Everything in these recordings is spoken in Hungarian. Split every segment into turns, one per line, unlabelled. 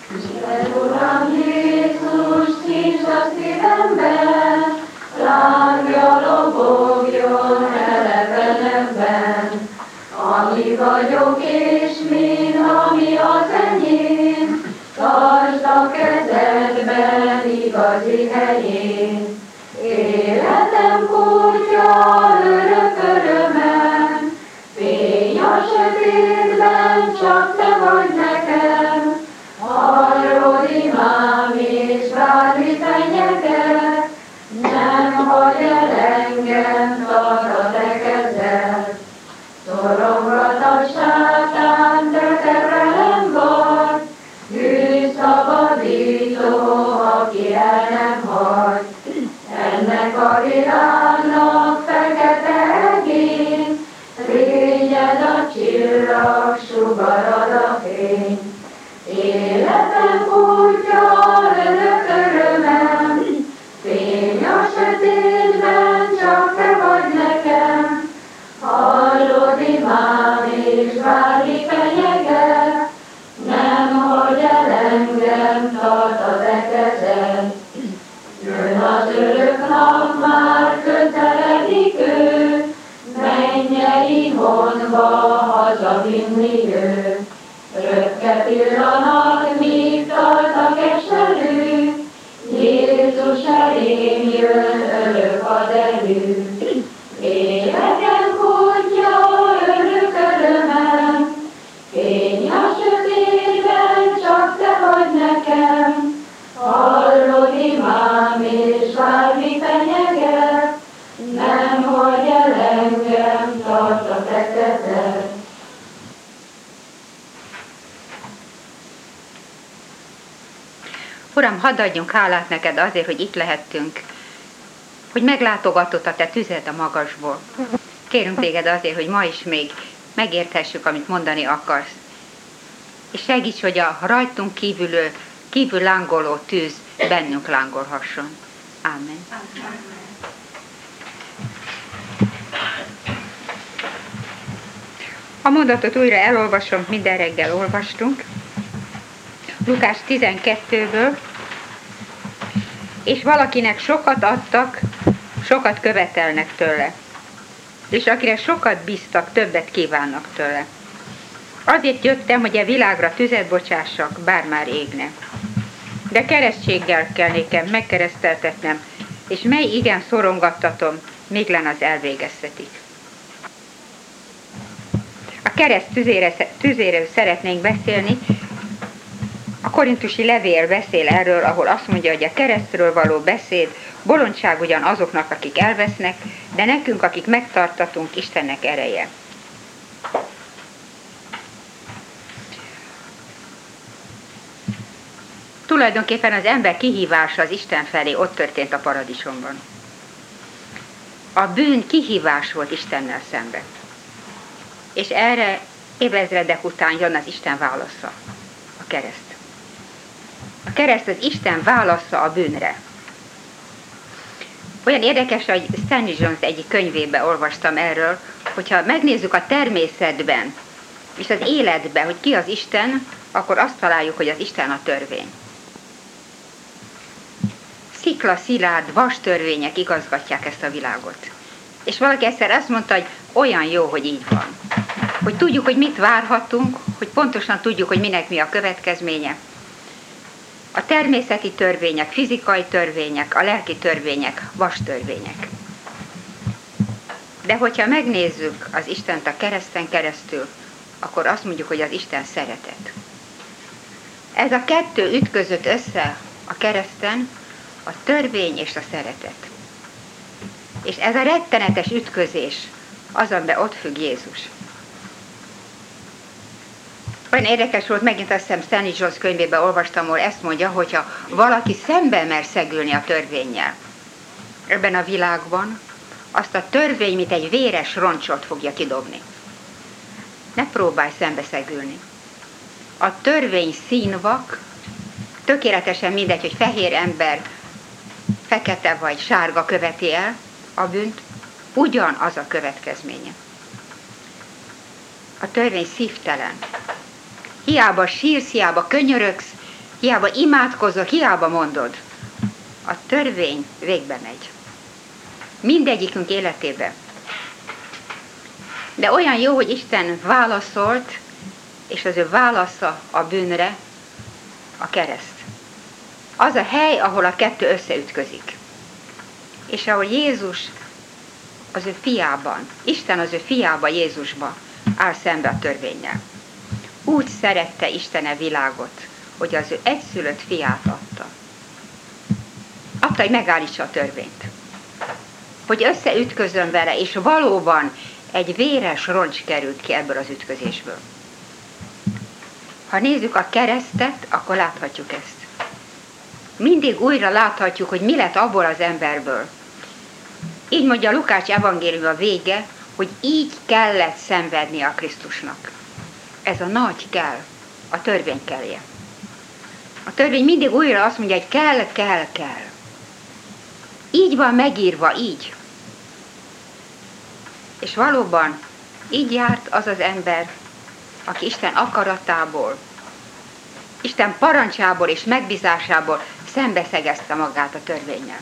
Uram Jézus, nyisd a szívemben, lángja lobogjon elevenebben. Ami vagyok és mind, ami az enyém, tartsd a kezedben igazi helyén. Életem kútja, örök örömem, fény a sötétben, csak te vagy nekem. Hallod imám és bármi fenyeget, nem hagy el engem, tart a te kezed. Szorongat a sátán, de te velem vagy, hű szabadító, aki el nem hagy. Ennek a világnak fekete egész, fényed a csillag, sugarad a fény. Életem kútja, örök örömem, fény a sötétben, csak te vagy nekem. Hallod imám és bármi fenyeget, nem hagy el engem, tart a te kezed. Jön az örök nap, már közeledik ő, mennyei honba hazavinni ő. Röpke pillanat, míg tart a keserű, Jézus elém jön, örök az erő. Életem kútja, örök örömem, fény a sötétben, csak te vagy nekem. Hallod imám és bármi fenyeget, nem hagy el engem, tart a te kezed.
Uram, hadd adjunk hálát neked azért, hogy itt lehettünk, hogy meglátogatott a te tüzed a magasból. Kérünk téged azért, hogy ma is még megérthessük, amit mondani akarsz. És segíts, hogy a rajtunk kívül lángoló tűz bennünk lángolhasson. Ámen. A mondatot újra elolvasom, minden reggel olvastunk. Lukás 12-ből, és valakinek sokat adtak, sokat követelnek tőle, és akire sokat bíztak, többet kívánnak tőle. Azért jöttem, hogy a világra tüzet bocsássak, bár már égne. De keresztséggel kell nékem megkereszteltetnem, és mely igen szorongattatom, még len az elvégeztetik. A kereszt tüzéről szeretnénk beszélni. A korintusi levél beszél erről, ahol azt mondja, hogy a keresztről való beszéd bolondság ugyan azoknak, akik elvesznek, de nekünk, akik megtartatunk, Istennek ereje. Tulajdonképpen az ember kihívása az Isten felé ott történt a paradicsomban. A bűn kihívás volt Istennel szemben. És erre évezredek után jön az Isten válasza, a kereszt. A kereszt az Isten válasza a bűnre. Olyan érdekes, hogy Stanley Jones egyik könyvében olvastam erről, hogyha megnézzük a természetben és az életben, hogy ki az Isten, akkor azt találjuk, hogy az Isten a törvény. Sziklaszilárd vas törvények igazgatják ezt a világot. És valaki egyszer azt mondta, hogy olyan jó, hogy így van. Hogy tudjuk, hogy mit várhatunk, hogy pontosan tudjuk, hogy minek mi a következménye. A természeti törvények, fizikai törvények, a lelki törvények, vas törvények. De hogyha megnézzük az Istent a kereszten keresztül, akkor azt mondjuk, hogy az Isten szeretet. Ez a kettő ütközött össze a kereszten, a törvény és a szeretet. És ez a rettenetes ütközés az, amiben ott függ Jézus. Olyan érdekes volt, megint azt hiszem Stanley Jones könyvében olvastam, ahol ezt mondja, hogyha valaki szembe mer szegülni a törvénnyel ebben a világban, azt a törvény, mint egy véres roncsot fogja kidobni. Ne próbálj szembe szegülni. A törvény színvak, tökéletesen mindegy, hogy fehér ember, fekete vagy sárga követi el a bűnt, ugyanaz a következménye. A törvény szívtelen. Hiába sírsz, hiába könyörögsz, hiába imádkozol, hiába mondod. A törvény végbe megy. Mindegyikünk életébe. De olyan jó, hogy Isten válaszolt, és az ő válasza a bűnre a kereszt. Az a hely, ahol a kettő összeütközik. És ahol Jézus az ő fiában, Isten az ő fiába, Jézusba áll szembe a törvénnyel. Úgy szerette Isten a világot, hogy az ő egyszülött fiát adta. Adta, hogy megállítsa a törvényt. Hogy összeütközön vele, és valóban egy véres roncs került ki ebből az ütközésből. Ha nézzük a keresztet, akkor láthatjuk ezt. Mindig újra láthatjuk, hogy mi lett abból az emberből. Így mondja a Lukács evangélium a vége, hogy így kellett szenvednie a Krisztusnak. Ez a nagy kell, a törvény kellje. A törvény mindig újra azt mondja, hogy kell. Így van megírva, így. És valóban így járt az az ember, aki Isten akaratából, Isten parancsából és megbízásából szembeszegezte magát a törvénnyel.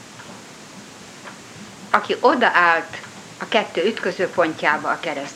Aki odaállt a kettő ütközőpontjába, a keresztre.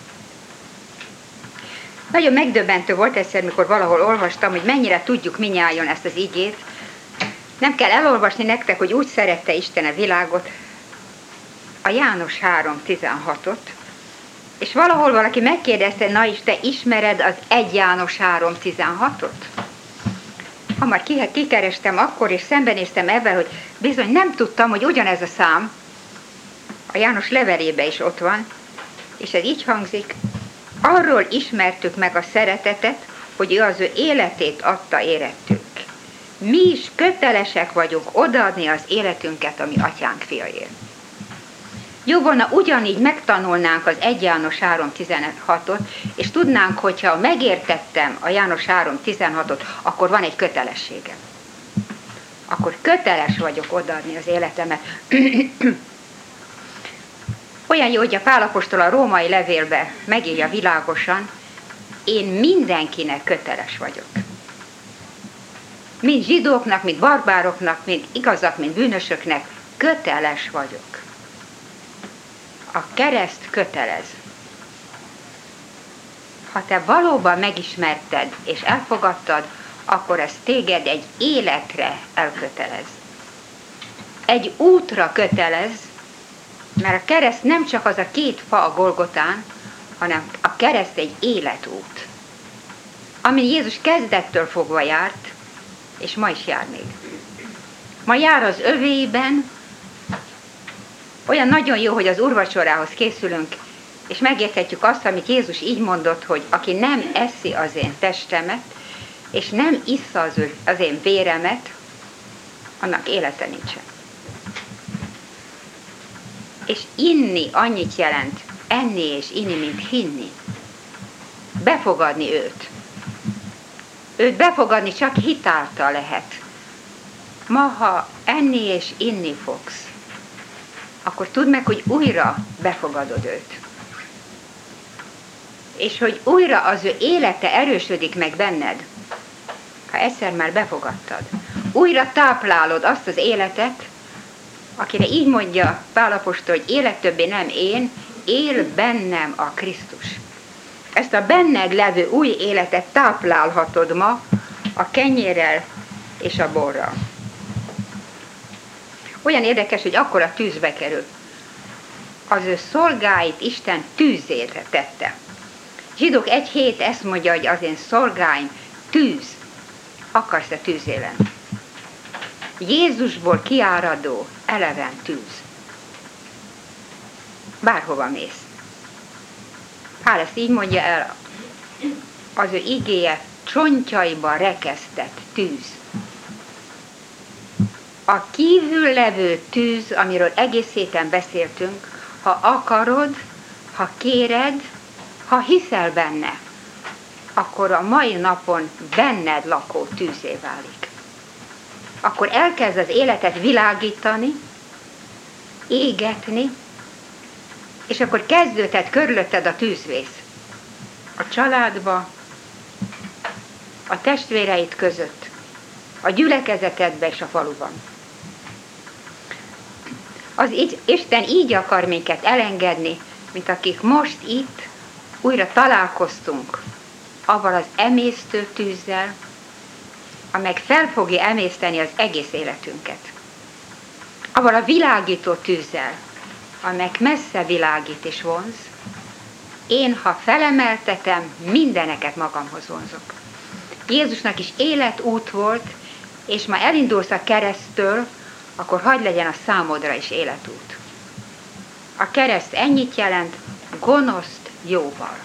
Nagyon megdöbbentő volt egyszer, mikor valahol olvastam, hogy mennyire tudjuk minnyájon ezt az igét. Nem kell elolvasni nektek, hogy úgy szerette Isten a világot, a János 3.16-ot, és valahol valaki megkérdezte, na és te ismered az 1 János 3.16-ot? Hamar kikerestem akkor, és szembenéztem ebben, hogy bizony nem tudtam, hogy ugyanez a szám a János levelébe is ott van, és ez így hangzik: arról ismertük meg a szeretetet, hogy ő az ő életét adta érettünk. Mi is kötelesek vagyunk odaadni az életünket a mi atyánk fiaért. Jó volna, ugyanígy megtanulnánk az 1 János 3.16-ot, és tudnánk, hogyha megértettem a János 3.16-ot, akkor van egy kötelességem. Akkor köteles vagyok odaadni az életemet. Olyan jó, hogy a Pál apostol a római levélbe megírja világosan, én mindenkinek köteles vagyok. Mind zsidóknak, mind barbároknak, mind igazak, mind bűnösöknek köteles vagyok. A kereszt kötelez. Ha te valóban megismerted és elfogadtad, akkor ez téged egy életre elkötelez. Egy útra kötelez, mert a kereszt nem csak az a 2 fa a Golgotán, hanem a kereszt egy életút, amin Jézus kezdettől fogva járt, és ma is jár még. Ma jár az övéiben. Olyan nagyon jó, hogy az úrvacsorához készülünk, és megérthetjük azt, amit Jézus így mondott, hogy aki nem eszi az én testemet, és nem issza az én véremet, annak élete nincsen. És inni annyit jelent, enni és inni, mint hinni. Befogadni őt. Őt befogadni csak hitáltal lehet. Ma, ha enni és inni fogsz, akkor tudd meg, hogy újra befogadod őt. És hogy újra az ő élete erősödik meg benned, ha egyszer már befogadtad. Újra táplálod azt az életet, akire így mondja Pál apostol, hogy élek többé nem én, él bennem a Krisztus. Ezt a benned levő új életet táplálhatod ma a kenyérrel és a borral. Olyan érdekes, hogy akkor a tűzbe kerül. Az ő szolgáit Isten tűzére tette. Zsidók 1:7 ezt mondja, hogy az én szolgáim tűz. Akarsz-e tűzé lenni? Jézusból kiáradó eleven tűz. Bárhova mész. Pál ezt így mondja el, az ő igéje csontjaiba rekesztett tűz. A kívül levő tűz, amiről egész héten beszéltünk, ha akarod, ha kéred, ha hiszel benne, akkor a mai napon benned lakó tűzé válik. Akkor elkezd az életet világítani, égetni, és akkor kezdődhet körülötted a tűzvész. A családba, a testvéreid között, a gyülekezetedben és a faluban. Isten így akar minket elengedni, mint akik most itt újra találkoztunk avval az emésztő tűzzel, amely fel fogja emészteni az egész életünket. Avval a világító tűzzel, amely messze világít és vonz, én, ha felemeltetem, mindeneket magamhoz vonzok. Jézusnak is életút volt, és ma elindulsz a kereszttől, akkor hadd legyen a számodra is életút. A kereszt ennyit jelent, gonoszt jóval.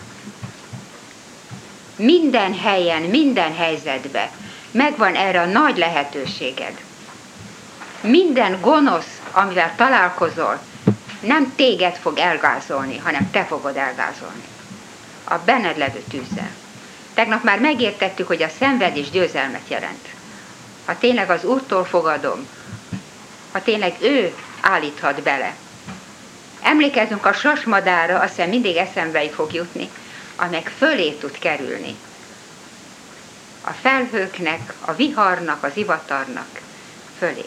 Minden helyen, minden helyzetben megvan erre a nagy lehetőséged. Minden gonosz, amivel találkozol, nem téged fog elgázolni, hanem te fogod elgázolni. A benned levő tűzzel. Tegnap már megértettük, hogy a szenvedés győzelmet jelent. Ha tényleg az Úrtól fogadom, ha tényleg ő állíthat bele. Emlékezzünk a sasmadárra, azt hiszem mindig eszembe fog jutni, amely fölé tud kerülni. A felhőknek, a viharnak, az ivatarnak fölé.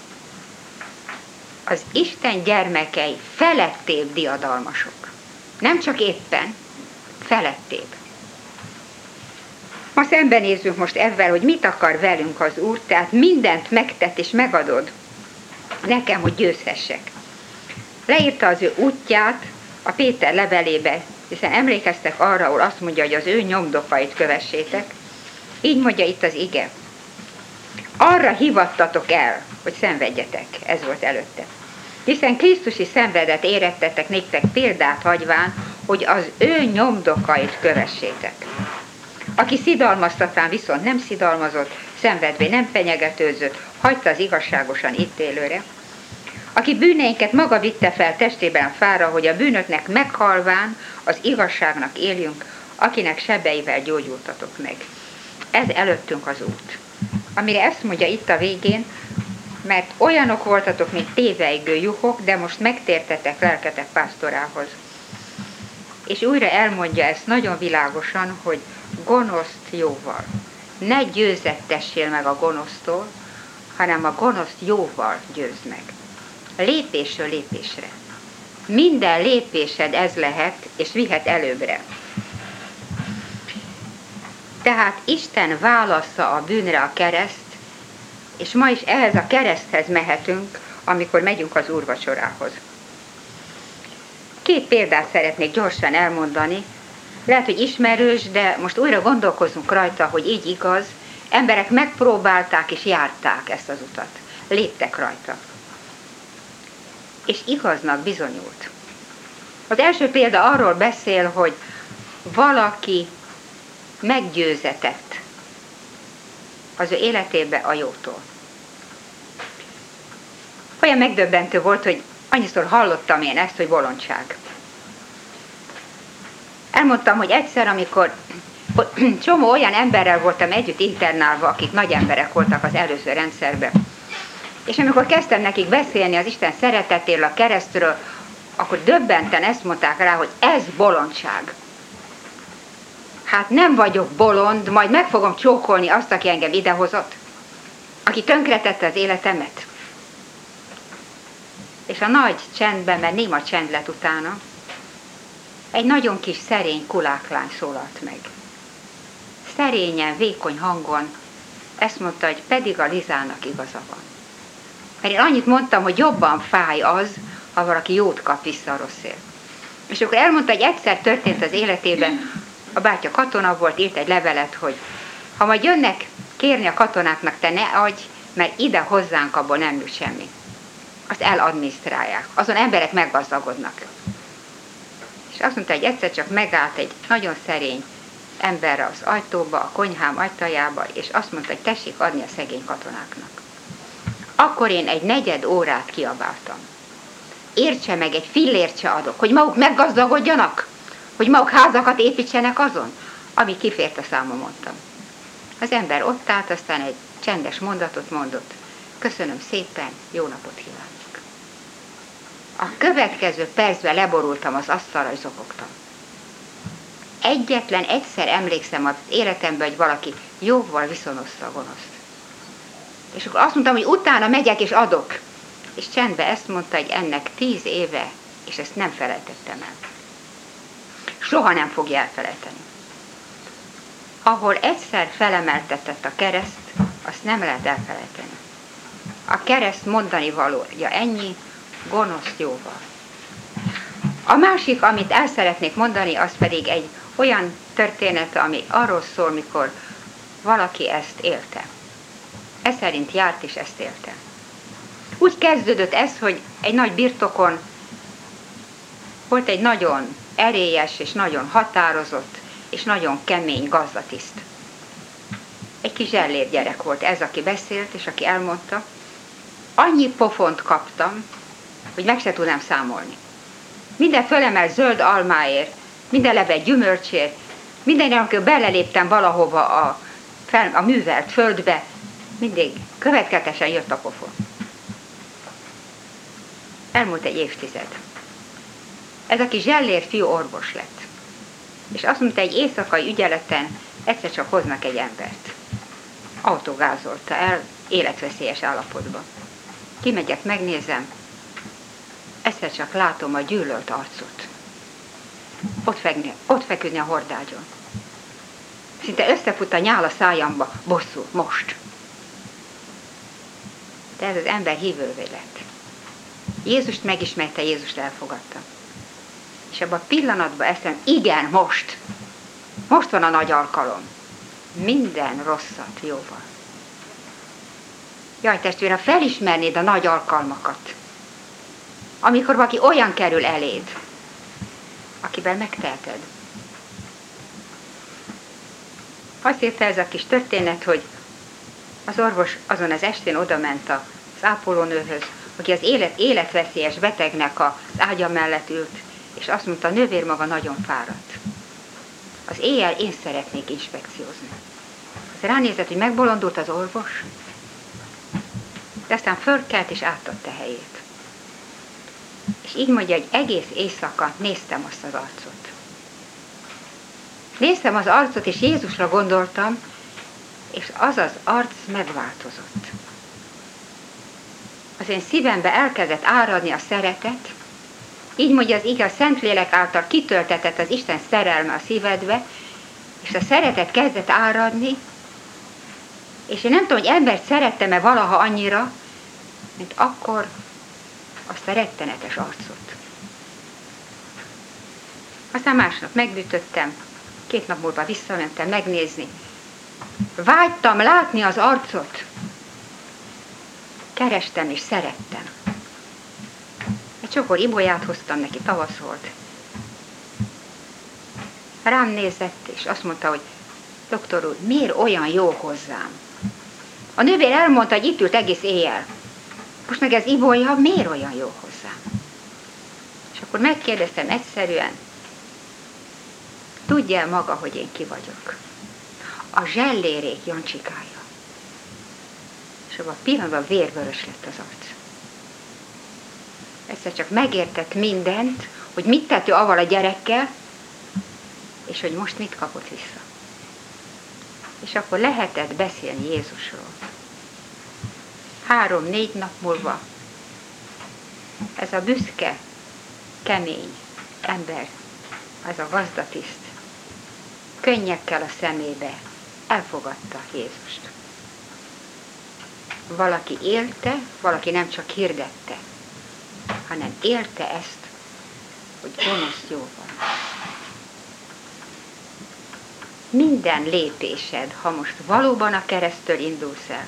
Az Isten gyermekei felettébb diadalmasok. Nem csak éppen, felettébb. Ma szembenézzünk most ezzel, hogy mit akar velünk az Úr, tehát mindent megtett és megadod nekem, hogy győzhessek. Leírta az ő útját a Péter levelébe, hiszen emlékeztek arra, ahol azt mondja, hogy az ő nyomdokait kövessétek. Így mondja itt az ige. Arra hívattatok el, hogy szenvedjetek. Ez volt előtte. Hiszen Krisztusi szenvedet érettetek néktek példát hagyván, hogy az ő nyomdokait kövessétek. Aki szidalmaztatván viszont nem szidalmazott, szenvedve nem fenyegetőzött, hagyta az igazságosan ítélőre. Aki bűneinket maga vitte fel testében a fára, hogy a bűnöknek meghalván az igazságnak éljünk, akinek sebeivel gyógyultatok meg. Ez előttünk az út. Amire ezt mondja itt a végén, mert olyanok voltatok, mint téveigő juhok, de most megtértetek lelketek pásztorához. És újra elmondja ezt nagyon világosan, hogy gonoszt jóval. Ne győzettessél meg a gonosztól, hanem a gonoszt jóval győzd meg. Lépésről lépésre. Minden lépésed ez lehet, és vihet előbbre. Tehát Isten válasza a bűnre a kereszt, és ma is ehhez a kereszthez mehetünk, amikor megyünk az úrvacsorához. 2 példát szeretnék gyorsan elmondani. Lehet, hogy ismerős, de most újra gondolkozunk rajta, hogy így igaz. Emberek megpróbálták és járták ezt az utat. Léptek rajta. És igaznak bizonyult. Az első példa arról beszél, hogy valaki meggyőzetett az ő életébe a jótól. Olyan megdöbbentő volt, hogy annyiszor hallottam én ezt, hogy bolondság. Elmondtam, hogy egyszer, amikor csomó olyan emberrel voltam együtt internálva, akik nagy emberek voltak az előző rendszerben. És amikor kezdtem nekik beszélni az Isten szeretetéről, a keresztről, akkor döbbenten ezt mondták rá, hogy ez bolondság. Hát nem vagyok bolond, majd meg fogom csókolni azt, aki engem idehozott, aki tönkretette az életemet. És a nagy csendben, mert néma csend lett utána, egy nagyon kis szerény kuláklány szólalt meg. Szerényen, vékony hangon ezt mondta, hogy pedig a Lizának igaza van. Mert én annyit mondtam, hogy jobban fáj az, ha valaki jót kap vissza a rosszért. És akkor elmondta, hogy egyszer történt az életében, a bátyja katona volt, írt egy levelet, hogy ha majd jönnek kérni a katonáknak, te ne adj, mert ide hozzánk abból nem jut semmi. Azt eladminisztrálják. Azon emberek meggazdagodnak. És azt mondta, hogy egyszer csak megállt egy nagyon szerény emberre az ajtóba, a konyhám ajtajába, és azt mondta, hogy tessék adni a szegény katonáknak. Akkor én egy 4 órát kiabáltam. Értse meg, egy fillért se adok, hogy maguk meggazdagodjanak, hogy maguk házakat építsenek azon, ami kifért a számom, mondtam. Az ember ott állt, aztán egy csendes mondatot mondott. Köszönöm szépen, jó napot kívánok. A következő percben leborultam az asztalra, és zokogtam. Egyetlen egyszer emlékszem az életemben, hogy valaki jóval viszonozta a gonoszt. És akkor azt mondtam, hogy utána megyek és adok. És csendben ezt mondta, hogy ennek 10 éve, és ezt nem felejtettem el. Soha nem fogja elfelejteni. Ahol egyszer felemeltetett a kereszt, azt nem lehet elfelejteni. A kereszt mondani valója ennyi, gonosz jóval. A másik, amit el szeretnék mondani, az pedig egy olyan történet, ami arról szól, mikor valaki ezt élte. Ez szerint járt és ezt élte. Úgy kezdődött ez, hogy egy nagy birtokon volt egy nagyon erélyes és nagyon határozott és nagyon kemény gazdatiszt. Egy kis zsellér gyerek volt ez, aki beszélt, és aki elmondta, annyi pofont kaptam, hogy meg se tudnám számolni. Minden fölemelt zöld almáért, minden levet gyümölcsért, minden, amikor beleléptem valahova a művelt földbe, mindig következetesen jött a pofon. Elmúlt egy évtized. Ez a kis zsellér fiú orvos lett. És azt mondta, egy éjszakai ügyeleten egyszer csak hoznak egy embert. Autógázolta el, életveszélyes állapotban. Kimegyek, megnézem, egyszer csak látom a gyűlölt arcot. Ott feküdni a hordágyon. Szinte összefut a nyál a szájamba, bosszú, most. De ez az ember hívővé lett. Jézust megismerte, Jézust elfogadta. És abban a pillanatban eszem, igen, most. Most van a nagy alkalom. Minden rosszat jóval. Jaj, testvére, ha felismernéd a nagy alkalmakat, amikor valaki olyan kerül eléd, akivel megteheted. Azt írta ez a kis történet, hogy az orvos azon az estén odament az ápolónőhöz, aki az életveszélyes betegnek az ágya mellett ült, és azt mondta, a nővér maga nagyon fáradt. Az éjjel én szeretnék inspekciózni. Az ránézett, hogy megbolondult az orvos, de aztán fölkelt és átadta helyét. És így mondja, hogy egész éjszaka néztem azt az arcot. Néztem az arcot, és Jézusra gondoltam, és az az arc megváltozott. Az én szívembe elkezdett áradni a szeretet, így mondja az ige, a Szentlélek által kitöltetett az Isten szerelme a szívedbe, és a szeretet kezdett áradni, és én nem tudom, hogy embert szerettem-e valaha annyira, mint akkor azt a rettenetes arcot. Aztán másnap megbütöttem, 2 nap múlva visszamentem megnézni. Vágytam látni az arcot. Kerestem és szerettem. Egy csokor ibolyát hoztam neki, tavasz volt. Rám nézett, és azt mondta, hogy doktor úr, miért olyan jó hozzám? A nővér elmondta, hogy itt ült egész éjjel. Most meg ez ibolya, miért olyan jó hozzám? És akkor megkérdeztem egyszerűen, tudja maga, hogy én ki vagyok? A zsellérék Jancsikája. És abban a pillanatban vérvörös lett az arc. Egyszer csak megértett mindent, hogy mit tett ő avval a gyerekkel, és hogy most mit kapott vissza. És akkor lehetett beszélni Jézusról. 3-4 nap múlva ez a büszke, kemény ember, ez a gazdatiszt, könnyekkel a szemébe elfogadta Jézust. Valaki élte, valaki nem csak hirdette, hanem élte ezt, hogy gonosz jó van. Minden lépésed, ha most valóban a keresztől indulsz el,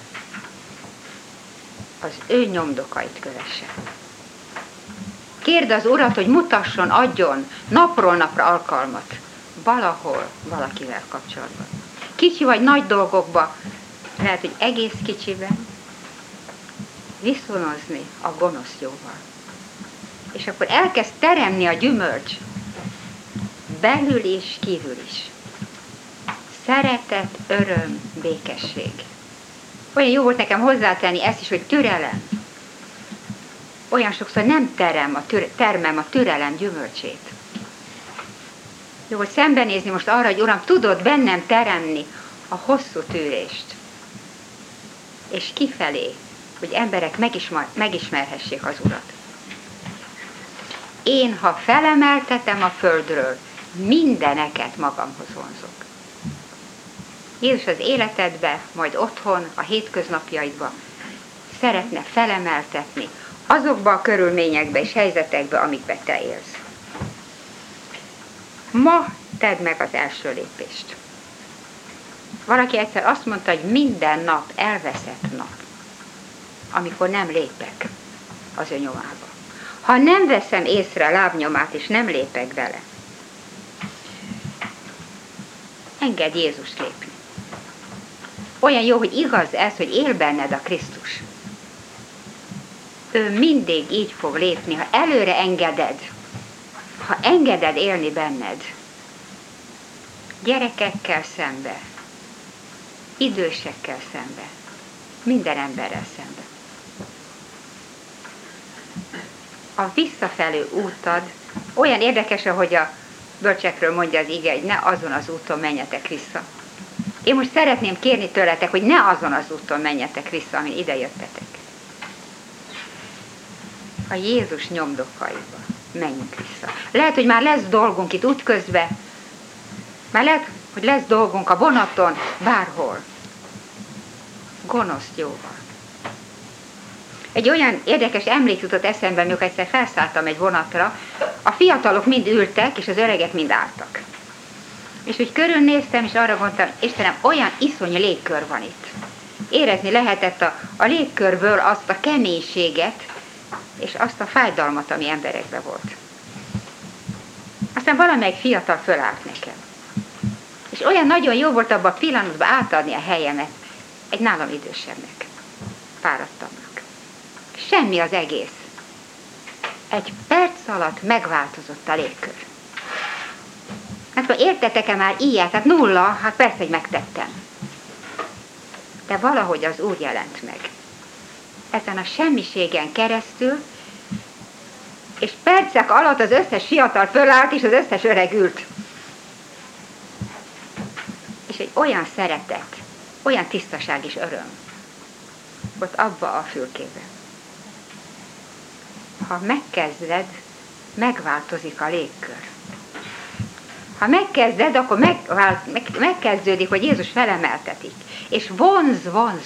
az ő nyomdokait kövesse. Kérd az Urat, hogy mutasson, adjon napról napra alkalmat valahol valakivel kapcsolatban. Kicsi vagy nagy dolgokba, lehet, hogy egész kicsiben viszonozni a gonosz jóval. És akkor elkezd teremni a gyümölcs belül és kívül is. Szeretet, öröm, békesség. Olyan jó volt nekem hozzátenni ezt is, hogy türelem. Olyan sokszor nem termem a türelem gyümölcsét. Jó, hogy szembenézni most arra, hogy Uram, tudod bennem teremni a hosszú tűrést. és kifelé, hogy emberek megismerhessék az Urat. Én, ha felemeltetem a földről, mindeneket magamhoz vonzok. Jézus az életedbe, majd otthon, a hétköznapjaidba szeretne felemeltetni azokba a körülményekbe és helyzetekbe, amikbe te élsz. Ma tedd meg az első lépést. Valaki egyszer azt mondta, hogy minden nap elveszett nap, amikor nem lépek az ő nyomába. Ha nem veszem észre a lábnyomát, és nem lépek bele, engedd Jézust lépni. Olyan jó, hogy igaz ez, hogy él benned a Krisztus. Ő mindig így fog lépni, ha előre engeded, ha engeded élni benned. Gyerekekkel szembe, idősekkel szembe, minden emberrel szembe. A visszafelő útad olyan érdekes, ahogy a bölcsekről mondja az ige, hogy ne azon az úton menjetek vissza. Én most szeretném kérni tőletek, hogy ne azon az úton menjetek vissza, amin ide jöttetek. A Jézus nyomdokaiba menjünk vissza. Lehet, hogy már lesz dolgunk itt útközben, már lehet, hogy lesz dolgunk a vonaton, bárhol. Gonoszt jóval. Egy olyan érdekes emlék jutott eszembe, amikor egyszer felszálltam egy vonatra, a fiatalok mind ültek, és az öregek mind álltak. És úgy körülnéztem, és arra gondoltam, Istenem, olyan iszonyú légkör van itt. Érezni lehetett a légkörből azt a keménységet, és azt a fájdalmat, ami emberekben volt. Aztán valamelyik fiatal fölállt nekem. És olyan nagyon jó volt abban a pillanatban átadni a helyemet egy nálam idősebbnek, fáradtamnak. Semmi az egész. Egy perc alatt megváltozott a légkör. Hát értetek-e már ilyet? Hát nulla, hát persze, hogy megtettem. De valahogy az Úr jelent meg. Ezen a semmiségen keresztül, és percek alatt az összes fiatal fölállt, és az összes öreg ült. És egy olyan szeretet, olyan tisztaság és öröm volt abba a fülkében. Ha megkezded, megváltozik a légkör. Ha megkezded, akkor megkezdődik, hogy Jézus felemeltetik. És vonz.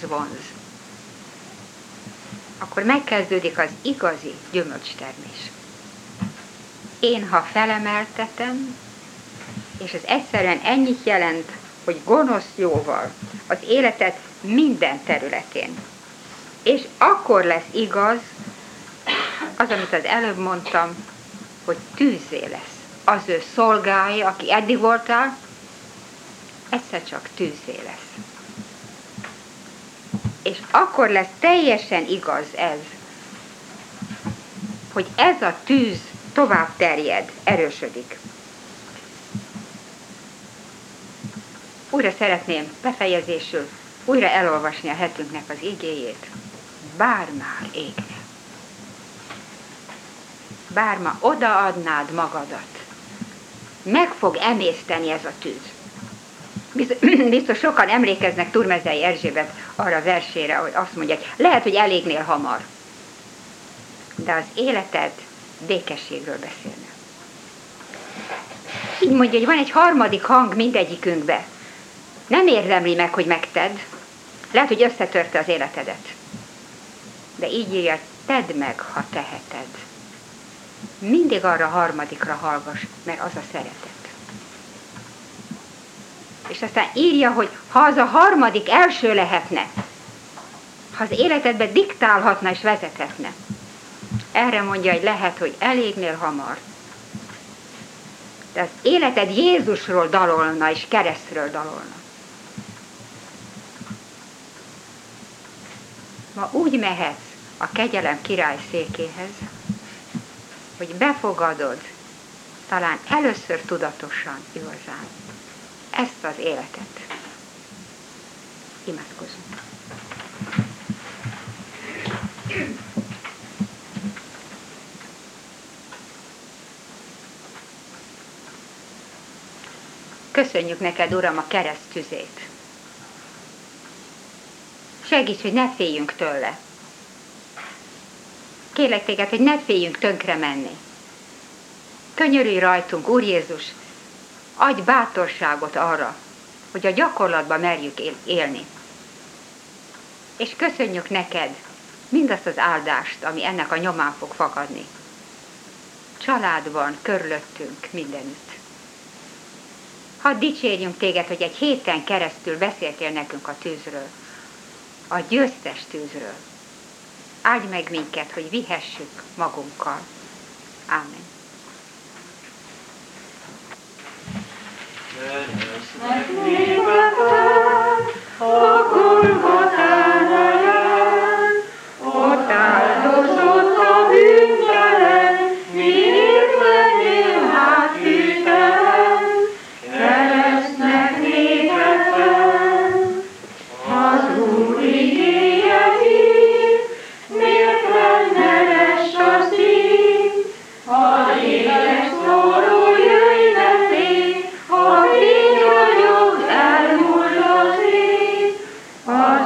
Akkor megkezdődik az igazi gyümölcstermés. Én, ha felemeltetem, és ez egyszerűen ennyit jelent, hogy gonosz jóval az életed minden területén. És akkor lesz igaz az, amit az előbb mondtam, hogy tűzzé lesz. Az ő szolgái, aki eddig voltál, egyszer csak tűzzé lesz. És akkor lesz teljesen igaz ez, hogy ez a tűz tovább terjed, erősödik. Újra szeretném befejezésül újra elolvasni a hetünknek az igéjét. Bár már égne. Bár ma odaadnád magadat, meg fog emészteni ez a tűz. Biztos sokan emlékeznek Turmezei Erzsébet arra a versére, hogy azt mondják, lehet, hogy elégnél hamar, de az életed békességről beszélne. Így mondja, hogy van egy harmadik hang mindegyikünkbe. Nem érdemli meg, hogy megtedd. Lehet, hogy összetörte az életedet. De így írja, tedd meg, ha teheted. Mindig arra a harmadikra hallgass, mert az a szeretet. És aztán írja, hogy ha az a harmadik első lehetne, ha az életedbe diktálhatna és vezethetne, erre mondja, hogy lehet, hogy elégnél hamar. De az életed Jézusról dalolna és keresztről dalolna. Ma úgy mehetsz a kegyelem király székéhez, hogy befogadod, talán először tudatosan igazán, ezt az életet. Imádkozunk. Köszönjük neked, Uram, a kereszt tüzét. Segíts, hogy ne féljünk tőle. Kérlek téged, hogy ne féljünk tönkre menni. Könyörülj rajtunk, Úr Jézus, adj bátorságot arra, hogy a gyakorlatban merjük élni. És köszönjük neked mindazt az áldást, ami ennek a nyomán fog fakadni. Családban, körülöttünk, mindenütt. Hadd dicsérjünk téged, hogy egy héten keresztül beszéltél nekünk a tűzről, a győztes tűzről. Áldj meg minket, hogy vihessük magunkkal. Ámen.
Keresztnek népeket a Golgotán helyen, ott áldozott a bűntelen, miért lennél hát hűtlen? Keresztnek népeket az Úr igéje hív, miért lenne rest a szív? A lélek szóló jöjj nevé, a fény ragyog, elmúlt az ég, a